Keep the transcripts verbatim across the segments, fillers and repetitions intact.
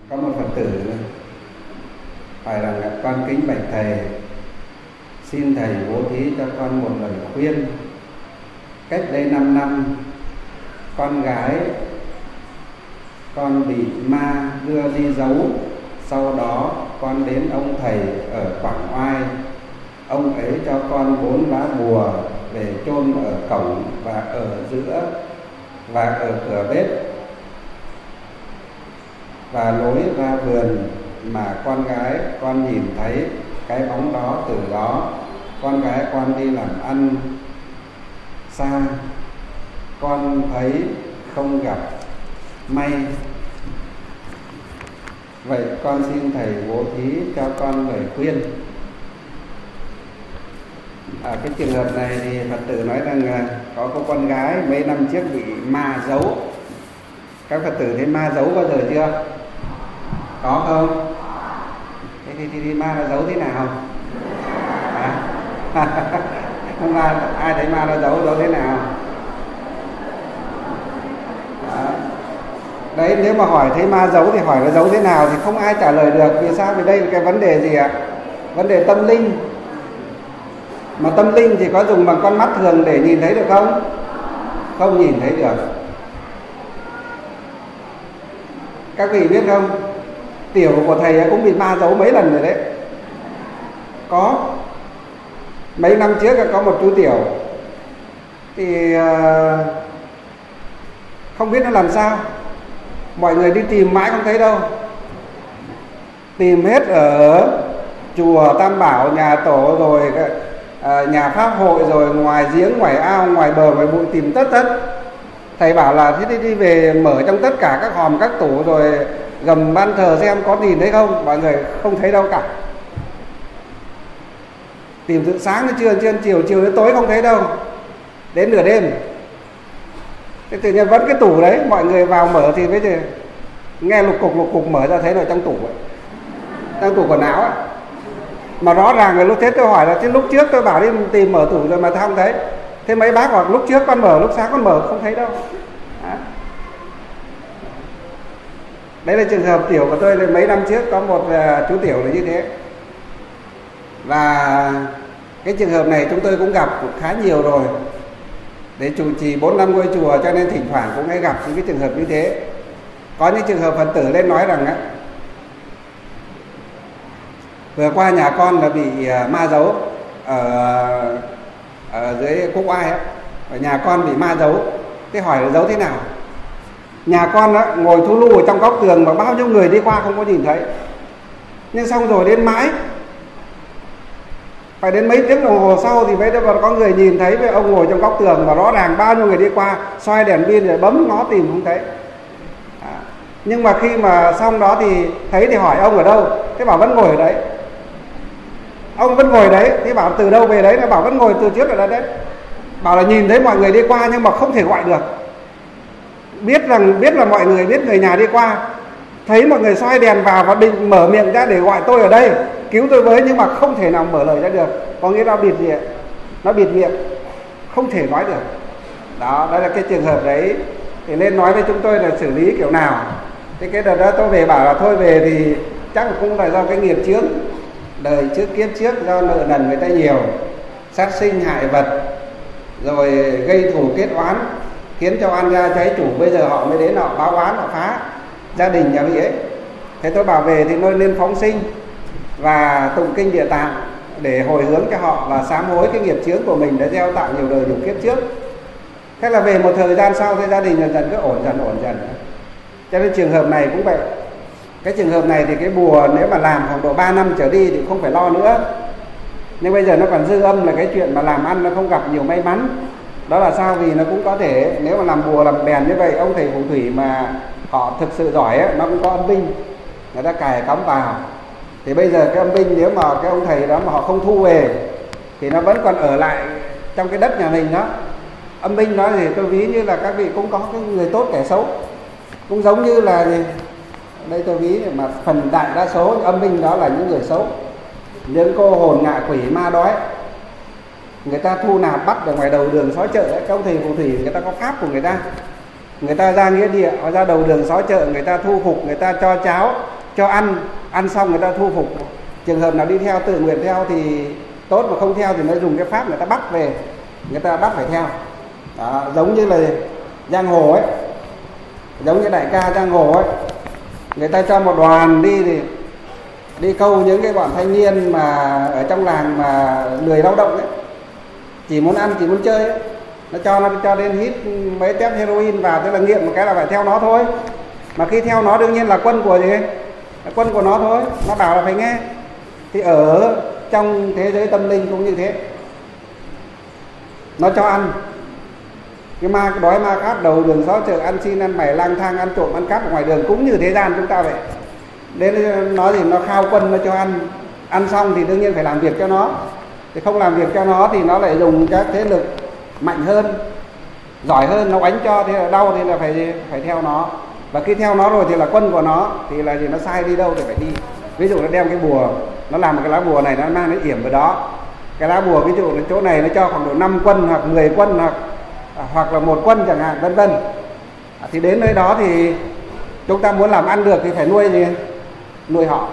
Có một Phật tử hỏi rằng là con kính bạch thầy, xin thầy bố thí cho con một lời khuyên. Cách đây năm năm, con gái con bị ma đưa đi giấu. Sau đó con đến ông thầy ở Quảng Oai. Ông ấy cho con bốn lá bùa về chôn ở cổng và ở giữa và ở cửa bếp và lối ra vườn, mà con gái con nhìn thấy cái bóng đó. Từ đó con gái con đi làm ăn xa, con thấy không gặp may. Vậy con xin thầy bố thí cho con lời khuyên. À, cái trường hợp này thì Phật tử nói rằng có cô con gái mấy năm trước bị ma giấu. Các Phật tử thấy ma giấu bao giờ chưa? Có không? Thế thì, thì, thì ma nó giấu thế nào? À? Không ai, ai thấy ma nó giấu giấu thế nào? Đó. Đấy, nếu mà hỏi thấy ma giấu thì hỏi nó giấu thế nào thì không ai trả lời được. Vì sao? Vì đây là cái vấn đề gì ạ? Vấn đề tâm linh. Mà tâm linh thì có dùng bằng con mắt thường để nhìn thấy được không? Không nhìn thấy được. Các vị biết không? Tiểu của thầy cũng bị ma giấu mấy lần rồi đấy. Có. Mấy năm trước có một chú Tiểu thì không biết nó làm sao, mọi người đi tìm mãi không thấy đâu. Tìm hết ở chùa Tam Bảo, nhà tổ, rồi nhà Pháp hội, rồi ngoài giếng, ngoài ao, ngoài bờ, ngoài bụi, tìm tất tất. Thầy bảo là thế đi, đi về mở trong tất cả các hòm, các tủ, rồi gầm ban thờ xem có nhìn thấy không. Mọi người không thấy đâu cả. Tìm từ sáng đến trưa, trưa đến chiều, chiều đến tối không thấy đâu. Đến nửa đêm thế tự nhiên vẫn cái tủ đấy, mọi người vào mở thì bây giờ nghe lục cục lục cục, mở ra thấy là trong tủ ấy, trong tủ quần áo ấy. Mà rõ ràng là lúc thế tôi hỏi là thế lúc trước tôi bảo đi tìm mở tủ rồi mà sao không thấy. Thế mấy bác hoặc lúc trước con mở, lúc sáng con mở không thấy đâu. Đó. Đấy là trường hợp Tiểu của tôi là mấy năm trước có một uh, chú Tiểu là như thế. Và cái trường hợp này chúng tôi cũng gặp khá nhiều rồi. Để chủ trì bốn năm ngôi chùa cho nên thỉnh thoảng cũng hay gặp những cái trường hợp như thế. Có những trường hợp Phật tử lên nói rằng á, vừa qua nhà con là bị ma giấu ở, ở dưới Quốc Oai á, ở nhà con bị ma giấu. Thế hỏi là giấu thế nào? Nhà con á, ngồi thu lu ở trong góc tường mà bao nhiêu người đi qua không có nhìn thấy. Nhưng xong rồi đến mãi, phải đến mấy tiếng đồng hồ sau thì mới có người nhìn thấy với ông ngồi trong góc tường, và rõ ràng bao nhiêu người đi qua xoay đèn pin rồi bấm ngó tìm không thấy. À, nhưng mà khi mà xong đó thì thấy thì hỏi ông ở đâu, thế bảo vẫn ngồi ở đấy. Ông vẫn ngồi đấy, thế bảo từ đâu về đấy, nó bảo vẫn ngồi từ trước ở đây đấy. Bảo là nhìn thấy mọi người đi qua nhưng mà không thể gọi được. Biết rằng biết là mọi người, biết người nhà đi qua, thấy mọi người xoay đèn vào và định mở miệng ra để gọi tôi ở đây, cứu tôi với, nhưng mà không thể nào mở lời ra được. Có nghĩa là bịt miệng, nó bịt miệng, không thể nói được. Đó, đó là cái trường hợp đấy. Thì nên nói với chúng tôi là xử lý kiểu nào. Thế cái đợt đó tôi về bảo là thôi về thì chắc là cũng là do cái nghiệp trước, đời trước kiếp trước, do nợ nần người ta nhiều, sát sinh hại vật, rồi gây thù kết oán, khiến cho oan gia trái chủ. Bây giờ họ mới đến họ báo oán, họ phá gia đình nhà vị ấy. Thế tôi bảo về thì tôi nên phóng sinh và tụng kinh Địa Tạng để hồi hướng cho họ và sám hối cái nghiệp chướng của mình đã gieo tạo nhiều đời nhiều kiếp trước. Thế là về một thời gian sau thì gia đình dần dần cứ ổn dần ổn dần. Cho nên trường hợp này cũng vậy. Cái trường hợp này thì cái bùa nếu mà làm khoảng độ ba năm trở đi thì không phải lo nữa. Nhưng bây giờ nó còn dư âm là cái chuyện mà làm ăn nó không gặp nhiều may mắn. Đó là sao? Vì nó cũng có thể, nếu mà làm bùa làm bèn như vậy, ông thầy phù thủy mà họ thực sự giỏi ấy, nó cũng có âm binh, người ta cài cắm vào. Thì bây giờ cái âm binh nếu mà cái ông thầy đó mà họ không thu về thì nó vẫn còn ở lại trong cái đất nhà mình đó. Âm binh đó thì tôi ví như là các vị cũng có cái người tốt kẻ xấu, cũng giống như là gì? Đây tôi ví mà phần đại đa số âm binh đó là những người xấu, những cô hồn ngạ quỷ ma đói. Người ta thu nạp bắt ở ngoài đầu đường xó chợ ấy, các ông thầy phù thủy người ta có pháp của người ta. Người ta ra nghĩa địa, họ ra đầu đường xó chợ, người ta thu phục, người ta cho cháo, cho ăn, ăn xong người ta thu phục. Trường hợp nào đi theo tự nguyện theo thì tốt, mà không theo thì mới dùng cái pháp người ta bắt về, người ta bắt phải theo. Đó, giống như là giang hồ ấy, giống như đại ca giang hồ ấy, người ta cho một đoàn đi thì đi câu những cái bọn thanh niên mà ở trong làng mà lười lao động ấy, chỉ muốn ăn, chỉ muốn chơi ấy. Nó cho nó cho đến hít mấy tép heroin vào, tức là nghiện một cái là phải theo nó thôi. Mà khi theo nó đương nhiên là quân của gì? Là quân của nó thôi, nó bảo là phải nghe. Thì ở trong thế giới tâm linh cũng như thế, nó cho ăn. Cái ma đói ma khát đầu đường xó chợ, ăn xin ăn mày, lang thang ăn trộm ăn cắp ở ngoài đường, cũng như thế gian chúng ta vậy. Đến nó thì nó khao quân, nó cho ăn, ăn xong thì đương nhiên phải làm việc cho nó. Thì không làm việc cho nó thì nó lại dùng các thế lực mạnh hơn, giỏi hơn, nó đánh cho thì là đau thì là phải phải theo nó. Và khi theo nó rồi thì là quân của nó, thì là gì, nó sai đi đâu thì phải đi. Ví dụ nó đem cái bùa, nó làm một cái lá bùa này, nó mang cái yểm vào đó. Cái lá bùa ví dụ là chỗ này nó cho khoảng độ năm quân hoặc mười quân hoặc hoặc là một quân chẳng hạn, vân vân. Thì đến nơi đó thì chúng ta muốn làm ăn được thì phải nuôi gì? Nuôi họ.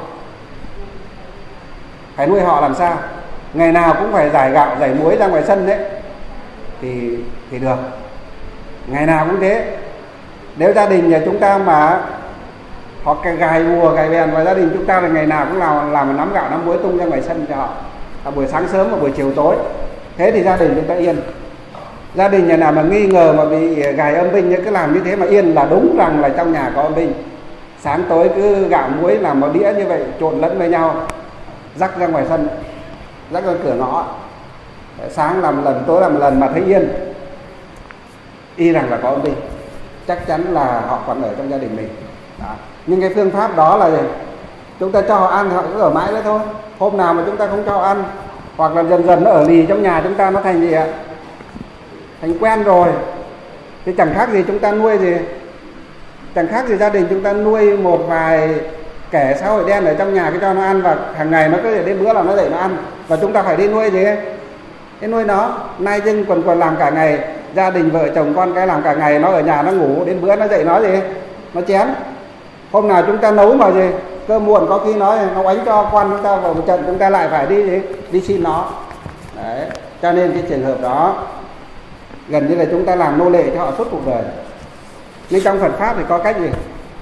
Phải nuôi họ làm sao? Ngày nào cũng phải giải gạo, giải muối ra ngoài sân đấy thì thì được. Ngày nào cũng thế. Nếu gia đình nhà chúng ta mà họ gài bùa, gài bèn vào gia đình chúng ta là ngày nào cũng làm làm nắm gạo nắm muối tung ra ngoài sân cho họ, à, buổi sáng sớm và buổi chiều tối. Thế thì gia đình chúng ta yên. Gia đình nhà nào mà nghi ngờ mà bị gài âm binh, cứ làm như thế mà yên là đúng rằng là trong nhà có âm binh. Sáng tối cứ gạo muối làm một đĩa như vậy trộn lẫn với nhau, rắc ra ngoài sân, rắc ra cửa ngõ. Sáng làm một lần, tối làm một lần mà thấy yên, y rằng là có âm binh, chắc chắn là họ còn ở trong gia đình mình. Đó. Nhưng cái phương pháp đó là chúng ta cho họ ăn họ cứ ở mãi đấy thôi. Hôm nào mà chúng ta không cho ăn, hoặc là dần dần nó ở lì trong nhà chúng ta, nó thành gì ạ? Thành quen rồi. Thì chẳng khác gì chúng ta nuôi gì, chẳng khác gì gia đình chúng ta nuôi một vài kẻ xã hội đen ở trong nhà, cái cho nó ăn và hàng ngày nó cứ đến bữa là nó dậy nó ăn, và chúng ta phải đi nuôi gì? Cái nuôi nó. Nay dưng còn còn làm cả ngày, gia đình vợ chồng con cái làm cả ngày, nó ở nhà nó ngủ, đến bữa nó dậy nó gì? Nó chén. Hôm nào chúng ta nấu mà gì cơm muộn, có khi nói nó đánh cho quan chúng ta vào một trận, chúng ta lại phải đi gì? Đi xin nó. Đấy. Cho nên cái trường hợp đó gần như là chúng ta làm nô lệ cho họ suốt cuộc đời. Nhưng trong Phật pháp thì có cách gì?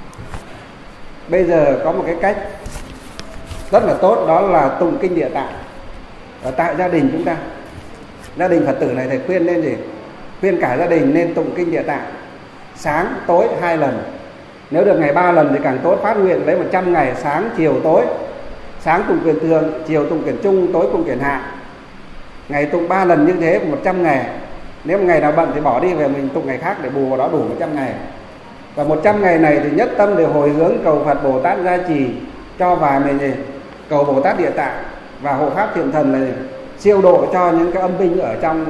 Bây giờ có một cái cách rất là tốt, đó là tụng kinh Địa Tạng ở tại gia đình chúng ta. Gia đình Phật tử này thầy khuyên nên gì? Khuyên cả gia đình nên tụng kinh Địa Tạng sáng tối hai lần. Nếu được ngày ba lần thì càng tốt, phát nguyện lấy một trăm ngày, sáng chiều tối. Sáng tụng kiền thường, chiều tụng kiền trung, tối tụng kiền hạ. Ngày tụng ba lần như thế một trăm ngày. Nếu một ngày nào bận thì bỏ đi về mình tụng ngày khác để bù vào đó đủ một trăm ngày. Và một trăm ngày này thì nhất tâm để hồi hướng cầu Phật Bồ Tát gia trì cho và mình gì? Cầu Bồ Tát Địa Tạng và hộ pháp thiện thần này siêu độ cho những cái âm binh ở trong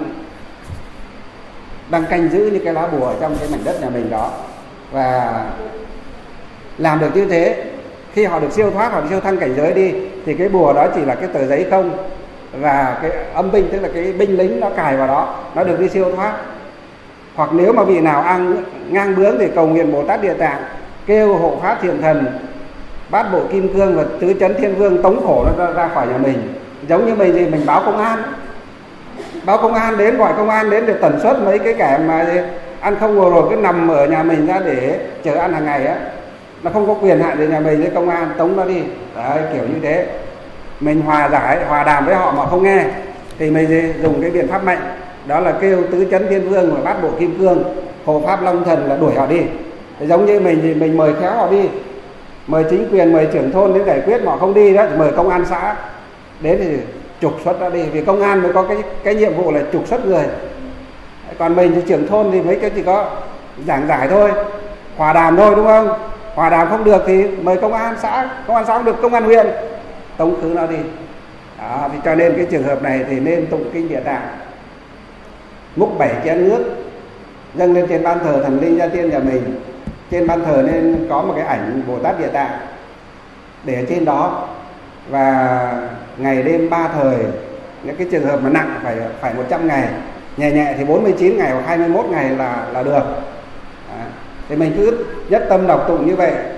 đang canh giữ những cái lá bùa ở trong cái mảnh đất nhà mình đó. Và làm được như thế, khi họ được siêu thoát, họ được siêu thăng cảnh giới đi, thì cái bùa đó chỉ là cái tờ giấy không, và cái âm binh tức là cái binh lính nó cài vào đó, nó được đi siêu thoát. Hoặc nếu mà vị nào ăn ngang bướng thì cầu nguyện Bồ Tát Địa Tạng, kêu hộ pháp thiện thần, bát bộ kim cương và tứ chấn thiên vương tống khổ nó ra, ra khỏi nhà mình. Giống như mình thì mình báo công an, báo công an đến, gọi công an đến để tần suất mấy cái kẻ mà ăn không ngồi rồi cứ nằm ở nhà mình ra để chờ ăn hàng ngày á, nó không có quyền hạn về nhà mình, với công an tống nó đi. Đấy, kiểu như thế. Mình hòa giải, hòa đàm với họ mà không nghe thì mình dùng cái biện pháp mạnh, đó là kêu tứ chấn thiên vương và bát bộ kim cương, hộ pháp long thần là đuổi họ đi. Thì giống như mình thì mình mời khéo họ đi, mời chính quyền, mời trưởng thôn đến giải quyết, mà họ không đi đó thì mời công an xã đến thì trục xuất ra đi, vì công an mới có cái cái nhiệm vụ là trục xuất người. Còn mình thì trưởng thôn thì mấy cái chỉ có giảng giải thôi, hòa đàm thôi, đúng không? Hòa đàm không được thì mời công an xã, công an xã không được, công an huyện tống khứ nó đi. Đó, thì cho nên cái trường hợp này thì nên tụng kinh Địa Tạng, múc bảy chén nước dâng lên trên ban thờ thần linh gia tiên nhà mình. Trên ban thờ nên có một cái ảnh Bồ Tát Địa Tạng để ở trên đó, và ngày đêm ba thời. Những cái trường hợp mà nặng phải phải một trăm ngày, nhẹ nhẹ thì bốn mươi chín ngày hoặc hai mươi mốt ngày là là được. Đó. Thì mình cứ nhất tâm đọc tụng như vậy,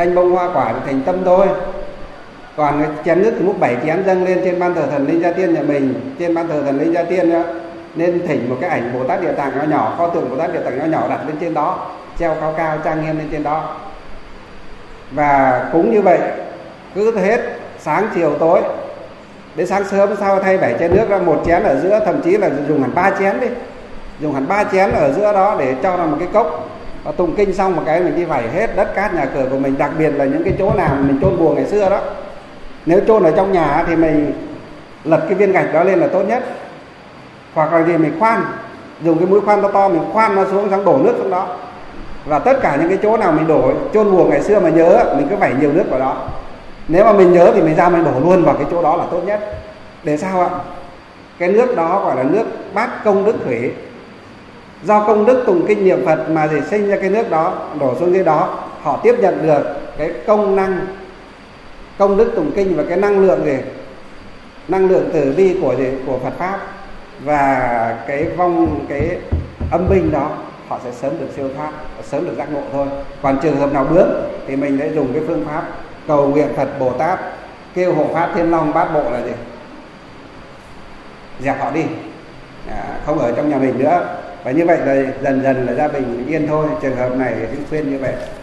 thanh bông hoa quả thì thành tâm thôi. Còn cái chén nước thì múc bảy chén dâng lên trên ban thờ thần linh Gia Tiên nhà mình, trên ban thờ thần linh Gia Tiên đó, nên thỉnh một cái ảnh Bồ Tát Địa Tạng nhỏ nhỏ, pho tượng Bồ Tát Địa Tạng nhỏ nhỏ đặt lên trên đó, treo cao cao trang nghiêm lên trên đó. Và cúng như vậy cứ hết sáng chiều tối, đến sáng sớm sau thay bảy chén nước ra, một chén ở giữa, thậm chí là dùng hẳn ba chén đi, dùng hẳn ba chén ở giữa đó để cho vào một cái cốc. Và tụng kinh xong một cái mình đi vẩy hết đất cát nhà cửa của mình, đặc biệt là những cái chỗ nào mình chôn bùa ngày xưa đó. Nếu chôn ở trong nhà thì mình lật cái viên gạch đó lên là tốt nhất, hoặc là gì mình khoan, dùng cái mũi khoan to to mình khoan nó xuống, xong đổ nước xuống đó. Và tất cả những cái chỗ nào mình đổ chôn bùa ngày xưa mà nhớ, mình cứ vẩy nhiều nước vào đó. Nếu mà mình nhớ thì mình ra mình đổ luôn vào cái chỗ đó là tốt nhất. Để sao ạ? Cái nước đó gọi là nước bát công đức thủy. Do công đức tụng kinh niệm Phật mà gì sinh ra cái nước đó, đổ xuống dưới đó, họ tiếp nhận được cái công năng, công đức tụng kinh và cái năng lượng gì, năng lượng tử vi của gì, của Phật pháp, và cái vong, cái âm binh đó họ sẽ sớm được siêu thoát, sớm được giác ngộ thôi. Còn trường hợp nào bướng thì mình sẽ dùng cái phương pháp cầu nguyện Phật Bồ Tát, kêu hộ pháp Thiên Long bát bộ là gì, dẹp họ đi, à, không ở trong nhà mình nữa. Và như vậy là dần dần là gia bình yên thôi. Trường hợp này thì khuyên như vậy.